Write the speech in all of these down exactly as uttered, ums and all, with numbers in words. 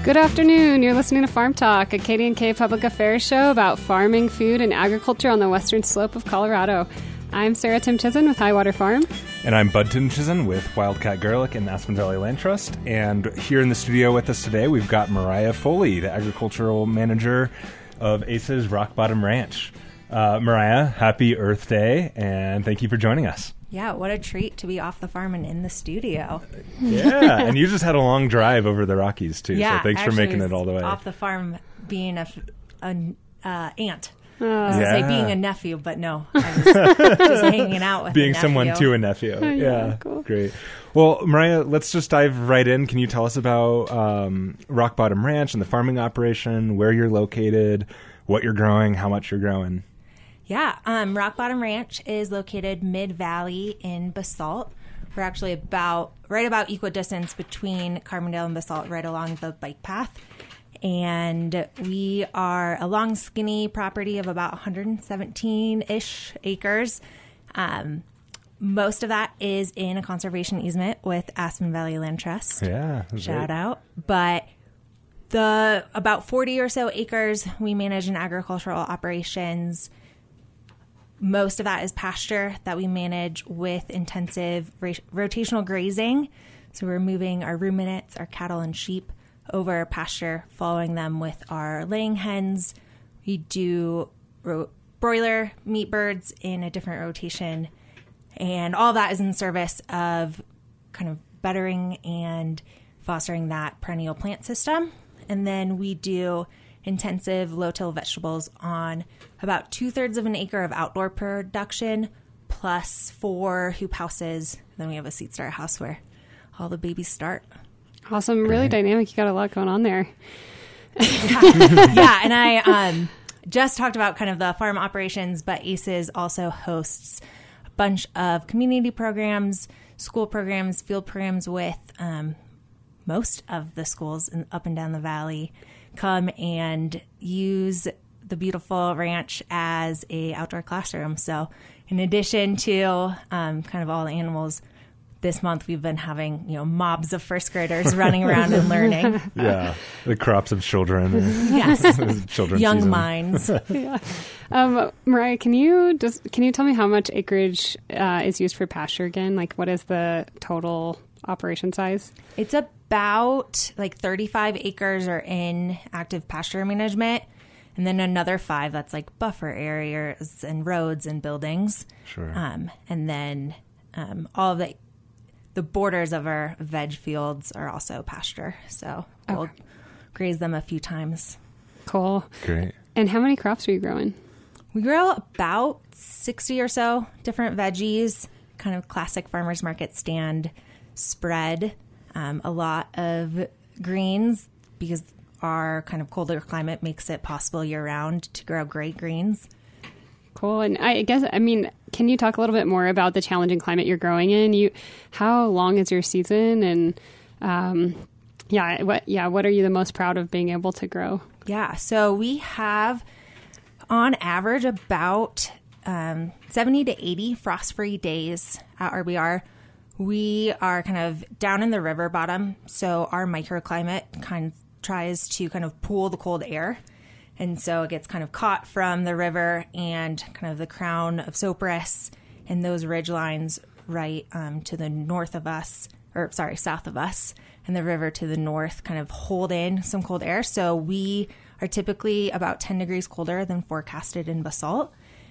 Good afternoon. You're listening to Farm Talk, a K D N K public affairs show about farming, food, and agriculture on the western slope of Colorado. I'm Sarah Tim Chizen with Highwater Farm. And I'm Bud Tim Chizen with Wildcat Garlic and Aspen Valley Land Trust. And here in the studio with us today, we've got Mariah Foley, the agricultural manager of A C E's Rock Bottom Ranch. Uh, Mariah, happy Earth Day, and thank you for joining us. Yeah, what a treat to be off the farm and in the studio. Yeah, and you just had a long drive over the Rockies, too, yeah, so thanks for making it all the way. Off the farm being a, a uh, aunt. Uh, I was yeah. going to say being a nephew, but no, I was just hanging out with Being a nephew. someone to a nephew. yeah, yeah, cool. Great. Well, Mariah, let's just dive right in. Can you tell us about um, Rock Bottom Ranch and the farming operation, where you're located, what you're growing, how much you're growing? Yeah, um, Rock Bottom Ranch is located mid-valley in Basalt. We're actually about right about equidistance between Carbondale and Basalt, right along the bike path. And we are a long, skinny property of about one hundred seventeen-ish acres. Um, most of that is in a conservation easement with Aspen Valley Land Trust. Yeah. Shout out. But the about forty or so acres we manage in agricultural operations. Most of that is pasture that we manage with intensive ra- rotational grazing. So we're moving our ruminants, our cattle and sheep over pasture, following them with our laying hens. We do ro- broiler meat birds in a different rotation. And all that is in service of kind of bettering and fostering that perennial plant system. And then we do intensive low-till vegetables on about two-thirds of an acre of outdoor production, plus four hoop houses. Then we have a seed starter house where all the babies start. Awesome. Really dynamic. You got a lot going on there. Yeah, and I um, just talked about kind of the farm operations, but A C Es also hosts a bunch of community programs, school programs, field programs with um, most of the schools in, up and down the valley. Come and use the beautiful ranch as a outdoor classroom. So in addition to um, kind of all the animals, this month we've been having, you know, mobs of first graders running around and learning. Yeah, the crops of children. Yes, Children's young season. minds. yeah. Um, Mariah, can you just can you tell me how much acreage uh, is used for pasture again? Like, what is the total operation size? It's about like thirty-five acres are in active pasture management, and then another five that's like buffer areas and roads and buildings. Sure. Um, and then um, all of the the borders of our veg fields are also pasture, so we'll Okay. graze them a few times. Cool. Great. And how many crops are you growing? We grow about sixty or so different veggies, kind of classic farmers market stand spread. Um, a lot of greens because our kind of colder climate makes it possible year round to grow great greens. Cool. And I guess, I mean, can you talk a little bit more about the challenging climate you're growing in? You, how long is your season? And um, yeah, what yeah, what are you the most proud of being able to grow? Yeah, so we have on average about um, seventy to eighty frost-free days at R B R. We are kind of down in the river bottom, so our microclimate kind of tries to kind of pool the cold air. And so it gets kind of caught from the river and kind of the crown of Sopris and those ridge lines right um, to the north of us, or sorry, south of us, and the river to the north kind of hold in some cold air. So we are typically about ten degrees colder than forecasted in Basalt.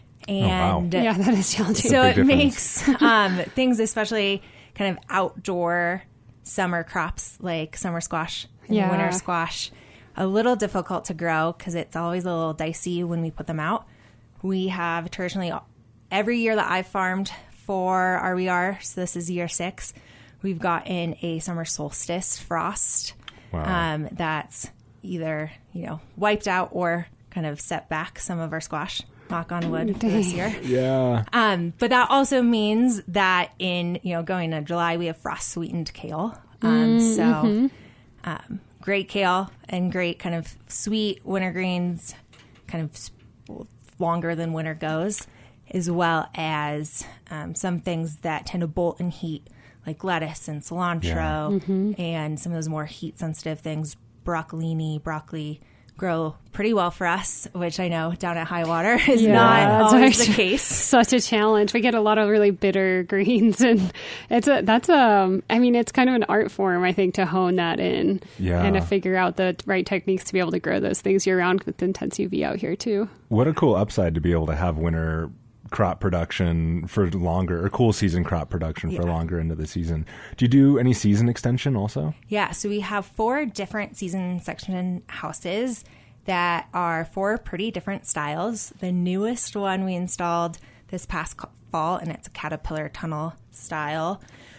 And Oh, wow. Yeah, that is challenging. so Big it difference. makes um, things, especially kind of outdoor summer crops like summer squash and Yeah. winter squash, a little difficult to grow because it's always a little dicey when we put them out. We have traditionally, every year that I've farmed for R B R, so this is year six, we've gotten a summer solstice frost Wow. um, that's either, you know, wiped out or kind of set back some of our squash. Knock on wood for this year. Yeah. Um, but that also means that in, you know, going to July, we have frost sweetened kale. Um, so um, great kale and great kind of sweet winter greens, kind of s- longer than winter goes, as well as um, some things that tend to bolt in heat, like lettuce and cilantro, and some of those more heat sensitive things, broccolini, broccoli grow pretty well for us, which I know down at high water is Yeah, not that's always actually the case. Such a challenge. We get a lot of really bitter greens, and it's a that's um. I mean, it's kind of an art form, I think, to hone that in Yeah. and to figure out the right techniques to be able to grow those things year round with intense U V out here too. What a cool upside to be able to have winter crop production for longer, or cool season crop production for Yeah. longer into the season. Do you do any season extension also? Yeah, so we have four different season section houses that are four pretty different styles. The newest one we installed this past co- fall, and it's a caterpillar tunnel style.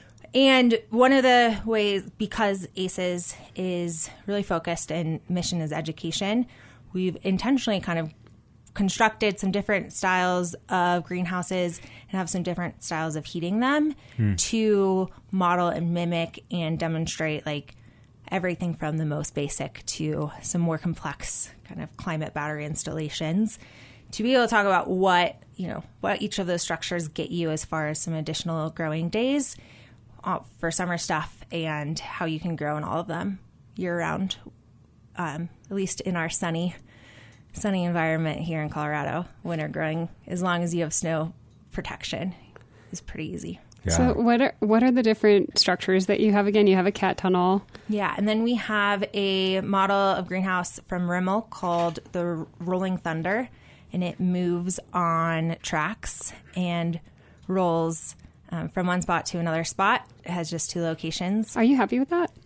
And one of the ways, because ACES is really focused and mission is education, we've intentionally kind of constructed some different styles of greenhouses and have some different styles of heating them to model and mimic and demonstrate like everything from the most basic to some more complex kind of climate battery installations, to be able to talk about what, you know, what each of those structures get you as far as some additional growing days uh, for summer stuff, and how you can grow in all of them year round, um, at least in our sunny sunny environment here in Colorado. Winter growing, as long as you have snow protection, is pretty easy. Yeah. So what are what are the different structures that you have again? You have a cat tunnel. Yeah, and then we have a model of greenhouse from Rimmel called the Rolling Thunder, and it moves on tracks and rolls um, from one spot to another spot. It has just two locations. Are you happy with that?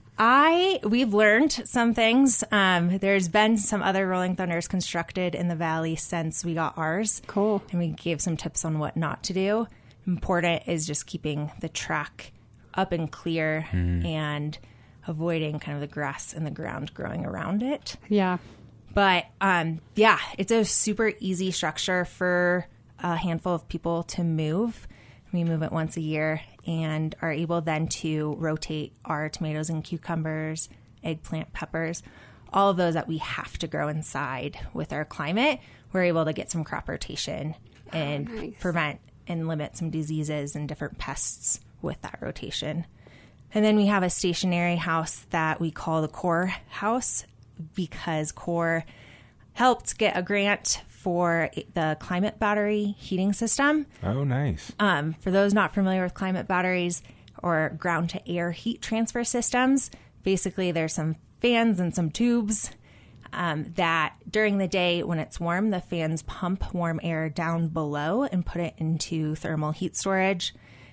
I we've learned some things. Um, there's been some other Rolling Thunders constructed in the valley since we got ours. Cool. And we gave some tips on what not to do. Important is just keeping the track up and clear and avoiding kind of the grass in the ground growing around it. Yeah. But um, yeah, it's a super easy structure for a handful of people to move. We move it once a year and are able then to rotate our tomatoes and cucumbers, eggplant, peppers, all of those that we have to grow inside with our climate. We're able to get some crop rotation and Oh, nice. prevent and limit some diseases and different pests with that rotation. And then we have a stationary house that we call the Core House, because Core helped get a grant for the climate battery heating system. Oh, nice. Um, for those not familiar with climate batteries or ground to air heat transfer systems, basically there's some fans and some tubes um, that during the day when it's warm, the fans pump warm air down below and put it into thermal heat storage.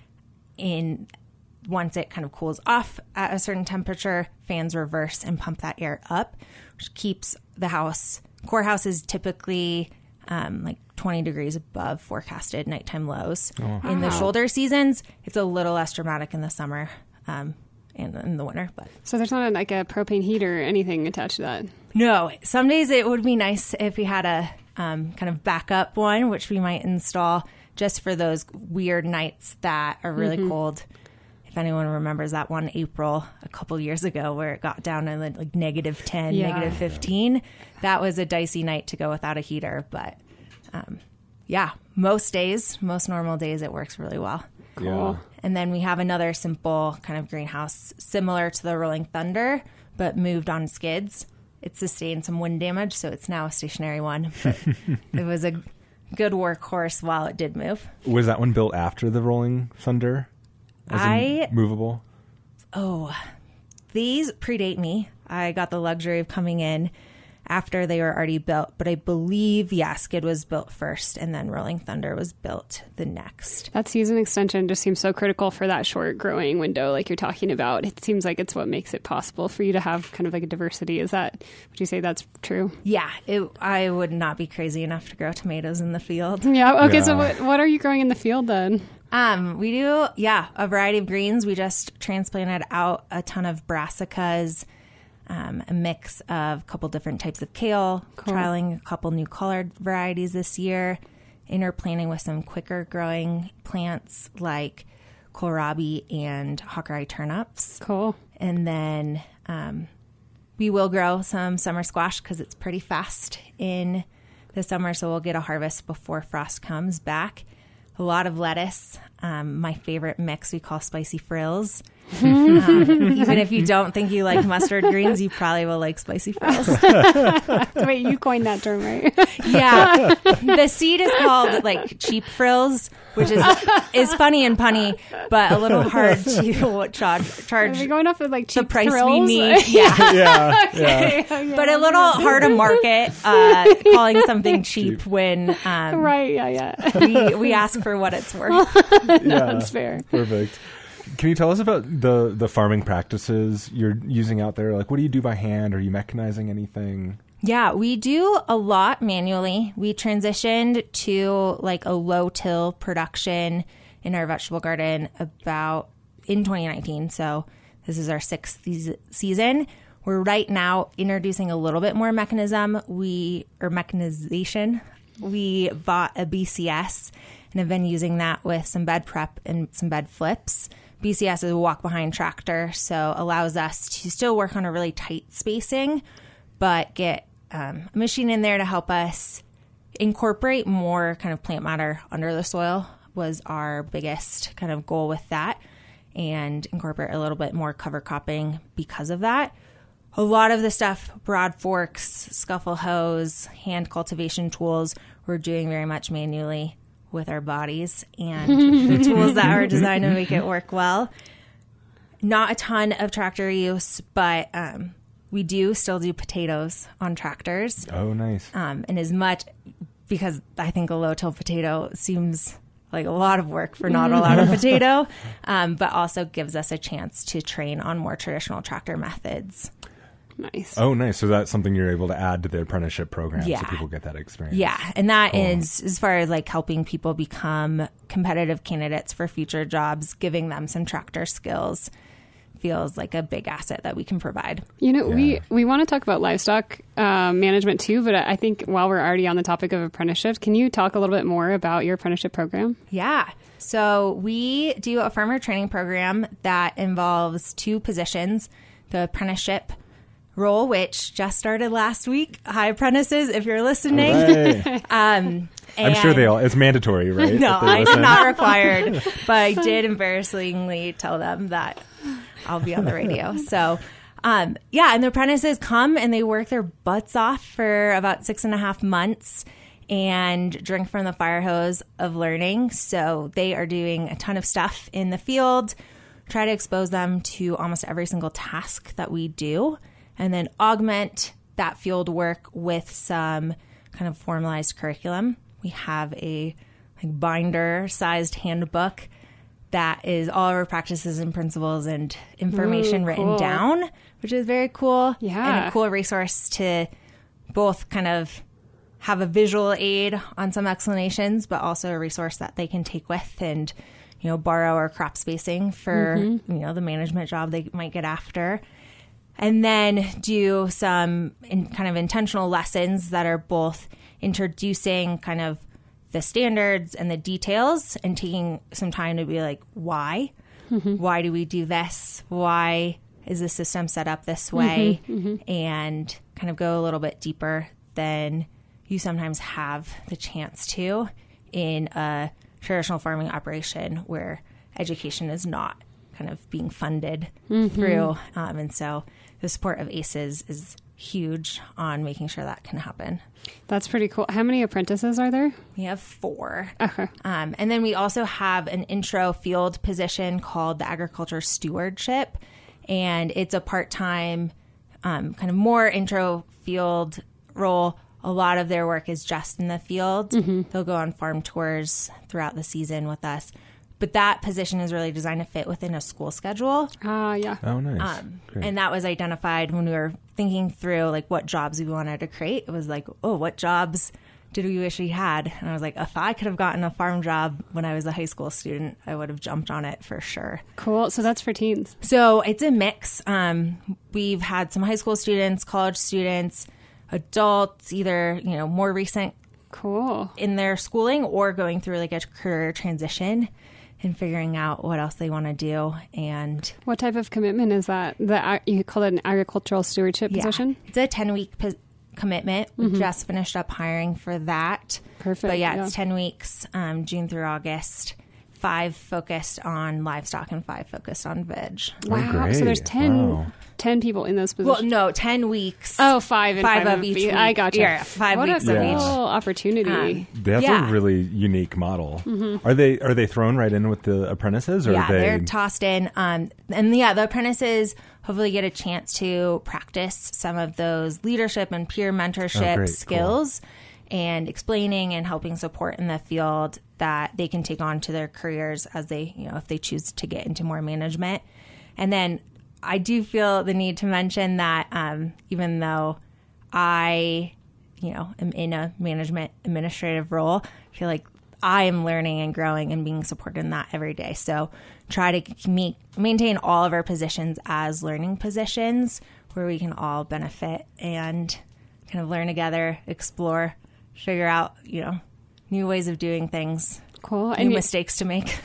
In once it kind of cools off at a certain temperature, fans reverse and pump that air up, which keeps the house. Core house is typically um, like twenty degrees above forecasted nighttime lows. Oh. In the Wow. shoulder seasons, it's a little less dramatic in the summer um, and in the winter. But So there's not a, like a propane heater or anything attached to that. no, some days it would be nice if we had a um, kind of backup one, which we might install just for those weird nights that are really cold. If anyone remembers that one April a couple years ago where it got down to like negative ten, Yeah. negative fifteen, that was a dicey night to go without a heater. But um, yeah, most days, most normal days, it works really well. Cool. And then we have another simple kind of greenhouse similar to the Rolling Thunder, but moved on skids. It sustained some wind damage, so it's now a stationary one. But it was a good workhorse while it did move. Was that one built after the Rolling Thunder? As in I- movable? Oh, these predate me. I got the luxury of coming in after they were already built, but I believe, yeah, Skid was built first and then Rolling Thunder was built the next. That season extension just seems so critical for that short growing window like you're talking about. It seems like it's what makes it possible for you to have kind of like a diversity. Is that, would you say that's true? Yeah, it, I would not be crazy enough to grow tomatoes in the field. Yeah. Okay. So Yeah. what, what are you growing in the field then? Um, we do, yeah, a variety of greens. We just transplanted out a ton of brassicas, um, a mix of a couple different types of kale, Cool. trialing a couple new collard varieties this year, interplanting with some quicker growing plants like kohlrabi and Hawkeye turnips. Cool. And then um, we will grow some summer squash because it's pretty fast in the summer, so we'll get a harvest before frost comes back. A lot of lettuce. um, my favorite mix we call spicy frills. um, even if you don't think you like mustard greens, you probably will like spicy frills. Wait, you coined that term, right? Yeah. The seed is called like cheap frills, which is is funny and punny, but a little hard to charge. charge Are we going off of like cheap the price thrills? we need. Yeah. Yeah, Okay, yeah. okay. But a little hard to market, uh, calling something cheap, Cheap. when um, Right, yeah, yeah. we, we ask for what it's worth. Yeah. That's fair. Perfect. Can you tell us about the the farming practices you're using out there? Like, what do you do by hand? Are you mechanizing anything? Yeah, we do a lot manually. We transitioned to like a low till production in our vegetable garden about in twenty nineteen. So this is our sixth se- season. We're right now introducing a little bit more mechanism. We or mechanization. We bought a B C S and have been using that with some bed prep and some bed flips. B C S is a walk behind tractor, so allows us to still work on a really tight spacing, but get um, a machine in there to help us incorporate more kind of plant matter under the soil was our biggest kind of goal with that, and incorporate a little bit more cover cropping because of that. A lot of the stuff, broad forks, scuffle hoes, hand cultivation tools, we're doing very much manually with our bodies and the tools that are designed to make it work well. Not a ton of tractor use, but um, we do still do potatoes on tractors. Oh, nice. Um, and as much, because I think a low-till potato seems like a lot of work for not a lot of potato, um, but also gives us a chance to train on more traditional tractor methods. Nice. Oh, nice. So that's something you're able to add to the apprenticeship program, so Yeah. people get that experience. Yeah, and that Cool. is as far as like helping people become competitive candidates for future jobs, giving them some tractor skills feels like a big asset that we can provide. You know, Yeah. we, we want to talk about livestock um, management too, but I think while we're already on the topic of apprenticeships, can you talk a little bit more about your apprenticeship program? Yeah. So we do a farmer training program that involves two positions, the apprenticeship role, which just started last week. Hi, apprentices, if you're listening. Right. Um, I'm sure and- they all, it's mandatory, right? No, that they I did listen? not required, but I did embarrassingly tell them that I'll be on the radio. So, um, yeah, and the apprentices come and they work their butts off for about six and a half months and drink from the fire hose of learning. So they are doing a ton of stuff in the field, try to expose them to almost every single task that we do, and then augment that field work with some kind of formalized curriculum. We have a like binder-sized handbook that is all of our practices and principles and information Ooh, written cool. down, which is very cool. Yeah. And a cool resource to both kind of have a visual aid on some explanations, but also a resource that they can take with and, you know, borrow or crop spacing for, Mm-hmm. you know, the management job they might get after. And then do some in kind of intentional lessons that are both introducing kind of the standards and the details and taking some time to be like, why? Mm-hmm. Why do we do this? Why is the system set up this way? Mm-hmm, mm-hmm. And kind of go a little bit deeper than you sometimes have the chance to in a traditional farming operation where education is not kind of being funded mm-hmm. through. Um, and so the support of ACES is huge on making sure that can happen. That's pretty cool. How many apprentices are there? We have four. Okay. Um, and then we also have an intro field position called the agriculture stewardship. And it's a part-time, um, kind of more intro field role. A lot of their work is just in the field. Mm-hmm. They'll go on farm tours throughout the season with us. But that position is really designed to fit within a school schedule. Ah, uh, yeah. Oh, nice. Um, Great. and that was identified when we were thinking through like what jobs we wanted to create. It was like, oh, what jobs did we wish we had? And I was like, if I could have gotten a farm job when I was a high school student, I would have jumped on it for sure. Cool. So that's for teens. So it's a mix. Um, we've had some high school students, college students, adults, either, you know, more recent Cool. in their schooling or going through like a career transition and figuring out what else they want to do. And What type of commitment is that? The you call it an agricultural stewardship yeah, position? it's a ten-week po- commitment. We Mm-hmm. just finished up hiring for that. Perfect. But yeah, yeah. it's ten weeks, um, June through August, five focused on livestock and five focused on veg. Wow. great. So there's ten, Wow. ten people in those Well, positions. no, ten weeks. Oh, five and five, five of each week. week. I gotcha. Yeah, five what weeks a of cool each. opportunity. Um, That's Yeah. a really unique model. Are they are they thrown right in with the apprentices, or Yeah, are they? they're tossed in. Um, and yeah, the apprentices hopefully get a chance to practice some of those leadership and peer mentorship Oh, great. skills and explaining and helping support in the field that they can take on to their careers as they, you know, if they choose to get into more management. And then I do feel the need to mention that um, even though I, you know, am in a management administrative role, I feel like I am learning and growing and being supported in that every day. So try to meet, maintain all of our positions as learning positions where we can all benefit and kind of learn together, explore, figure out, you know, new ways of doing things, Cool. new And you- mistakes to make.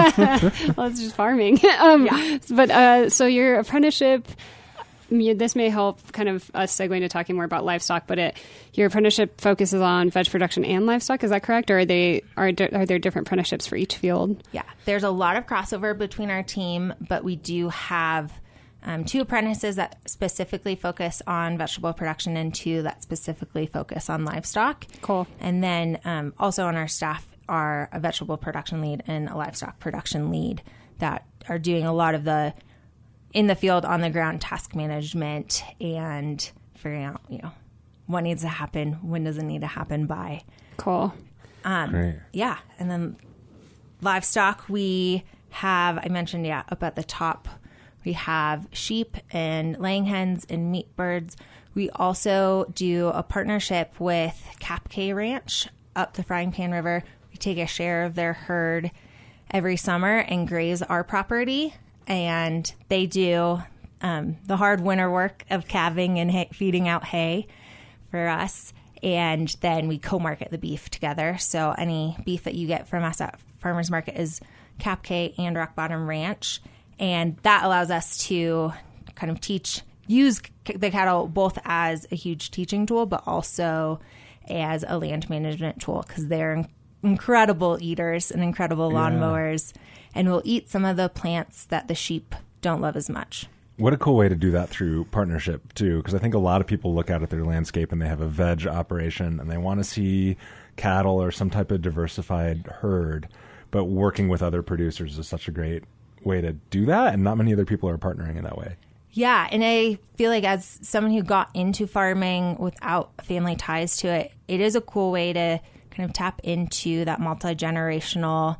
well, it's just farming. um, Yeah. But uh, so your apprenticeship, you- this may help kind of us segue into talking more about livestock, but it, your apprenticeship focuses on veg production and livestock. Is that correct? Or are they are, di- are there different apprenticeships for each field? Yeah, there's a lot of crossover between our team, but we do have um, two apprentices that specifically focus on vegetable production and two that specifically focus on livestock. Cool. And then um, also on our staff are a vegetable production lead and a livestock production lead that are doing a lot of the in the field, on the ground task management and figuring out, you know, what needs to happen, when does it need to happen by. Cool. Great. Yeah. And then livestock, we have, I mentioned, yeah, up at the top, we have sheep and laying hens and meat birds. We also do a partnership with Cap K Ranch up the Frying Pan River. We take a share of their herd every summer and graze our property. And they do um, the hard winter work of calving and hay, feeding out hay for us. And then we co-market the beef together. So any beef that you get from us at Farmers Market is Cap K and Rock Bottom Ranch. And that allows us to kind of teach, use the cattle both as a huge teaching tool, but also as a land management tool because they're incredible eaters and incredible lawnmowers and will eat some of the plants that the sheep don't love as much. What a cool way to do that through partnership, too, because I think a lot of people look out at their landscape and they have a veg operation and they want to see cattle or some type of diversified herd, but working with other producers is such a great way to do that, and not many other people are partnering in that way. Yeah, and I feel like as someone who got into farming without family ties to it, it is a cool way to kind of tap into that multi-generational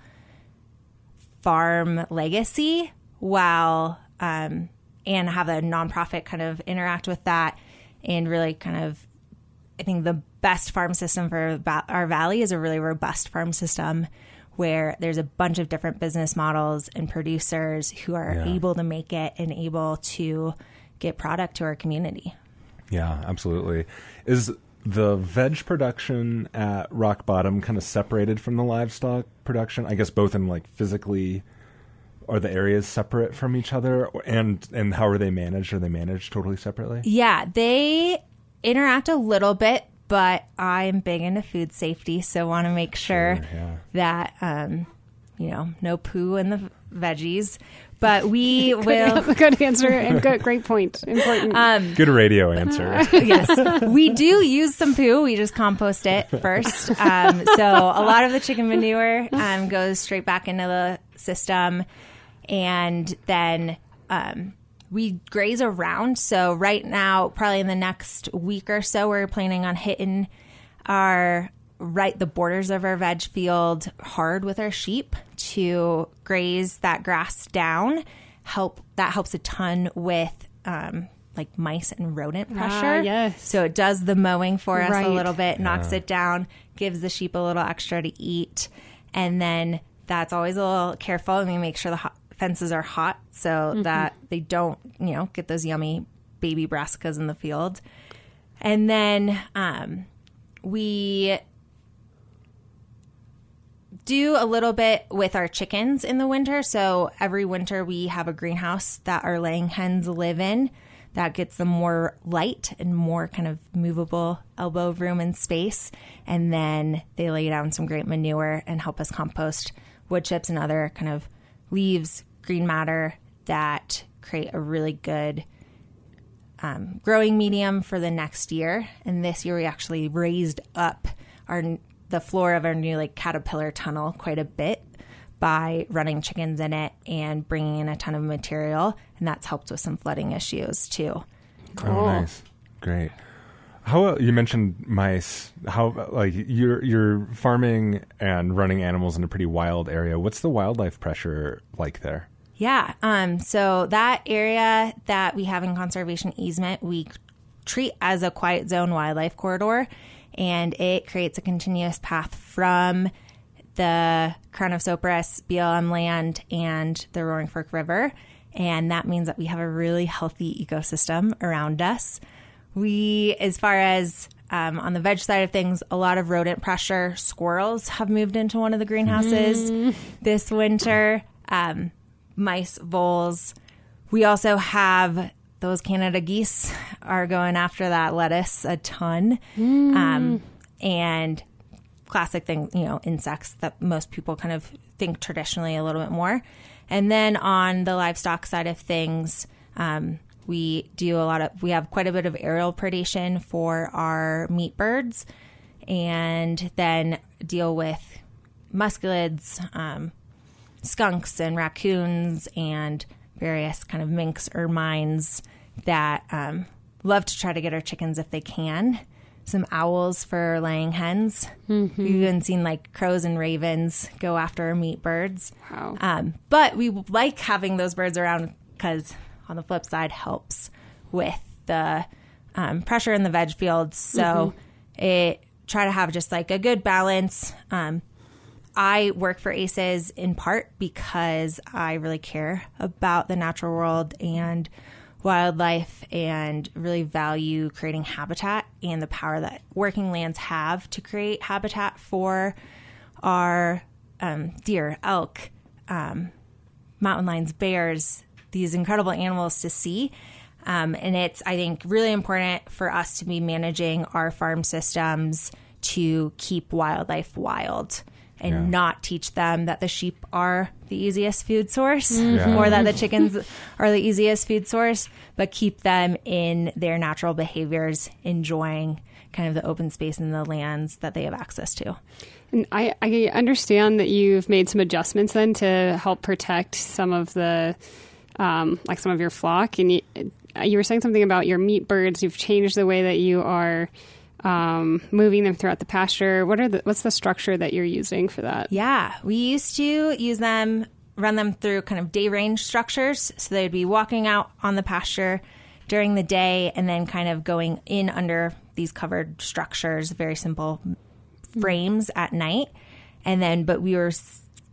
farm legacy while um, and have a nonprofit kind of interact with that and really kind of, I think the best farm system for va- our valley is a really robust farm system where there's a bunch of different business models and producers who are Yeah. able to make it and able to get product to our community. Yeah, absolutely. Is the veg production at Rock Bottom kind of separated from the livestock production? I guess both in like physically, are the areas separate from each other, and and how are they managed? Are they managed totally separately? Yeah, they interact a little bit, but I'm big into food safety, so want to make sure, Sure, yeah. that, um, you know, no poo in the veggies. But we will... Good answer and good, great point. Important. Um, Good radio answer. yes, we do use some poo. We just compost it first. Um, so a lot of the chicken manure um, goes straight back into the system. And then um, we graze around. So right now, probably in the next week or so, we're planning on hitting our right the borders of our veg field hard with our sheep to graze that grass down. Help that helps a ton with um, like mice and rodent pressure. Ah, yes. So it does the mowing for us Right. a little bit, knocks it down, gives the sheep a little extra to eat, and then that's always a little careful. And we make sure the hot, fences are hot so Mm-hmm. that they don't, you know, get those yummy baby brassicas in the field. And then um, we do a little bit with our chickens in the winter. So every winter we have a greenhouse that our laying hens live in that gets them more light and more kind of movable elbow room and space. And then they lay down some great manure and help us compost wood chips and other kind of leaves, green matter that create a really good um, growing medium for the next year. And this year we actually raised up our the floor of our new like caterpillar tunnel quite a bit by running chickens in it and bringing in a ton of material. And that's helped with some flooding issues too. Cool. Oh, nice. Great. How you mentioned mice? How like you're you're farming and running animals in a pretty wild area. What's the wildlife pressure like there? Yeah. Um. So that area that we have in conservation easement, we treat as a quiet zone wildlife corridor, and it creates a continuous path from the Crown of Cyprus, B L M land, and the Roaring Fork River, and that means that we have a really healthy ecosystem around us. We, as far as um, on the veg side of things, a lot of rodent pressure. Squirrels have moved into one of the greenhouses mm. this winter. Um, mice, voles. We also have those Canada geese are going after that lettuce a ton. Mm. Um, and classic thing, you know, insects that most people kind of think traditionally a little bit more. And then on the livestock side of things, um, we do a lot of, we have quite a bit of aerial predation for our meat birds, and then deal with muscelids, um, skunks and raccoons and various kind of minks, ermines that um, love to try to get our chickens if they can. Some owls for laying hens. Mm-hmm. We've even seen like crows and ravens go after meat birds. Wow. Um, but we like having those birds around because on the flip side helps with the um, pressure in the veg fields. So mm-hmm. it try to have just like a good balance. Um, I work for ACES in part because I really care about the natural world and wildlife and really value creating habitat and the power that working lands have to create habitat for our um, deer, elk, um, mountain lions, bears, these incredible animals to see. Um, and it's, I think, really important for us to be managing our farm systems to keep wildlife wild and yeah. not teach them that the sheep are the easiest food source mm-hmm. or that the chickens are the easiest food source, but keep them in their natural behaviors, enjoying kind of the open space and the lands that they have access to. And I, I understand that you've made some adjustments then to help protect some of the, um, like some of your flock. And you, you were saying something about your meat birds. You've changed the way that you are um, moving them throughout the pasture. What are the, what's the structure that you're using for that? Yeah, we used to use them, run them through kind of day range structures. So they'd be walking out on the pasture during the day and then kind of going in under these covered structures, very simple frames at night. And then, but we were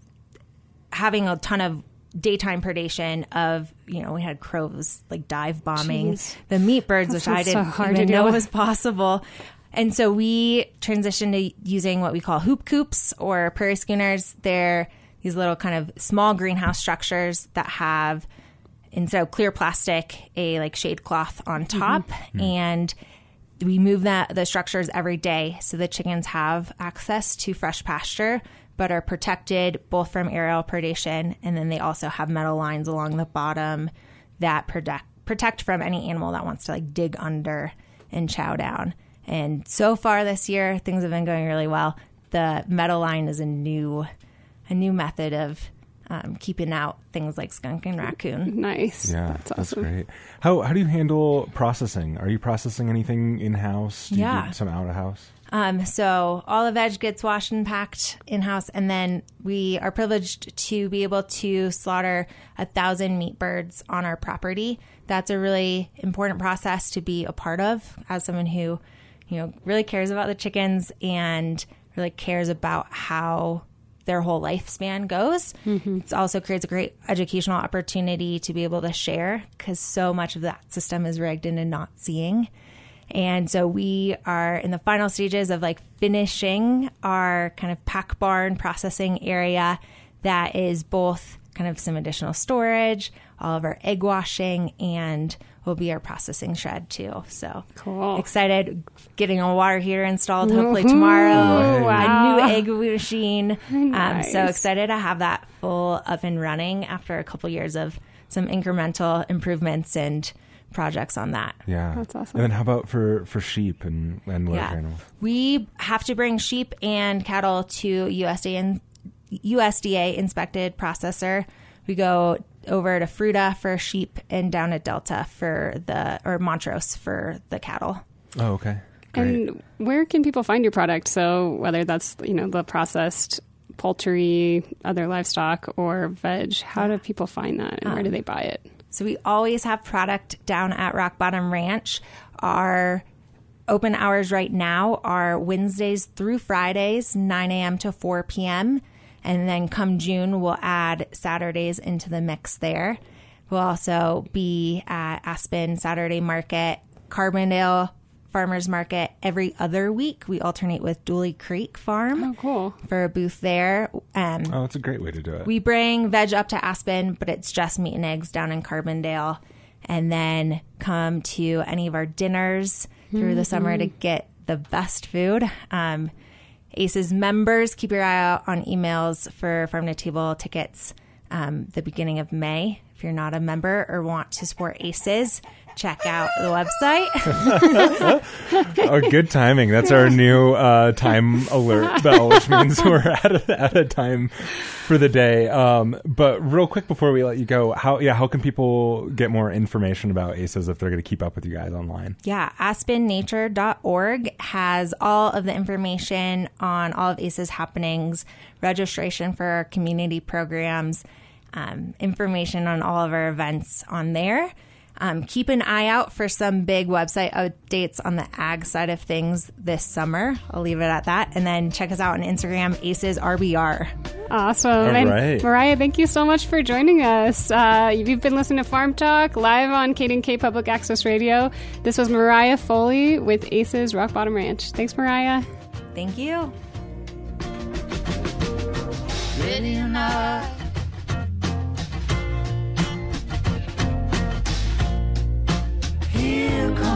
having a ton of daytime predation of, you know, we had crows like dive bombing Jeez. the meat birds, which I didn't so even know was possible. And so we transitioned to using what we call hoop coops or prairie schooners. They're these little kind of small greenhouse structures that have, instead of clear plastic, a like shade cloth on top. Mm-hmm. And we move that the structures every day so the chickens have access to fresh pasture, but are protected both from aerial predation, and then they also have metal lines along the bottom that protect protect from any animal that wants to like dig under and chow down. And so far this year, things have been going really well. The metal line is a new a new method of um, keeping out things like skunk and raccoon. Nice. Yeah, that's, that's awesome. great. How how do you handle processing? Are you processing anything in-house? Do you yeah. do some out-of-house? Um, so all the veg gets washed and packed in-house, and then we are privileged to be able to slaughter a thousand meat birds on our property. That's a really important process to be a part of as someone who, you know, really cares about the chickens and really cares about how their whole lifespan goes. Mm-hmm. It also creates a great educational opportunity to be able to share because so much of that system is rigged into not seeing. And so we are in the final stages of like finishing our kind of pack barn processing area that is both kind of some additional storage, all of our egg washing, and will be our processing shed too. So cool. Excited, getting a water heater installed hopefully tomorrow. Wow. A new egg machine. Nice. Um, so excited to have that full up and running after a couple years of some incremental improvements and projects on that. Yeah. That's awesome. And then how about for, for sheep and, and litter Yeah. animals? We have to bring sheep and cattle to U S D A and U S D A inspected processor. We go over to Fruta for sheep and down at Delta for the, or Montrose for the cattle. Oh, okay. Great. And where can people find your product? So whether that's, you know, the processed poultry, other livestock, or veg, how do people find that, and where do they buy it? So we always have product down at Rock Bottom Ranch. Our open hours right now are Wednesdays through Fridays, nine a.m. to four p.m. And then come June, we'll add Saturdays into the mix there. We'll also be at Aspen Saturday Market, Carbondale Farmers Market every other week. We alternate with Dooley Creek Farm Oh, cool. for a booth there. Um, Oh, it's a great way to do it. we bring veg up to Aspen, but it's just meat and eggs down in Carbondale. And then come to any of our dinners through the summer to get the best food. Um, ACES members, keep your eye out on emails for Farm to Table tickets um, the beginning of May. If you're not a member or want to support ACES, check out the website. Oh, good timing. That's our new uh, time alert bell, which means we're at a, at a time for the day. Um, but real quick before we let you go, how yeah, how can people get more information about ACES if they're going to keep up with you guys online? Yeah, aspen nature dot org has all of the information on all of ACES happenings, registration for our community programs, um, information on all of our events on there. Um, keep an eye out for some big website updates on the ag side of things this summer. I'll leave it at that. And then check us out on Instagram, ACES R B R. Awesome. All and right. Mariah, thank you so much for joining us. Uh, you've been listening to Farm Talk live on K D and K Public Access Radio. This was Mariah Foley with ACES Rock Bottom Ranch. Thanks, Mariah. Thank you. Ready or not. Here comes